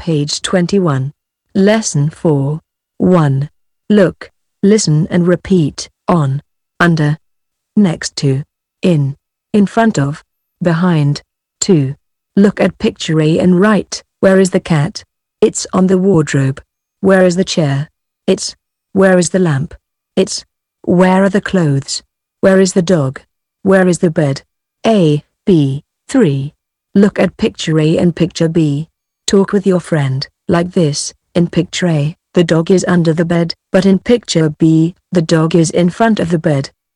page 21. Lesson 4. 1. Look, listen and repeat. On, under, next to, in front of, behind. 2. Look at picture A and write, where is the cat? It's on the wardrobe. Where is the chair? It's. Where is the lamp? It's. Where are the clothes? Where is the dog? Where is the bed? A, B. 3. Look at picture A and picture B. Talk with your friend, like this. In picture A, the dog is under the bed, but in picture B, the dog is in front of the bed.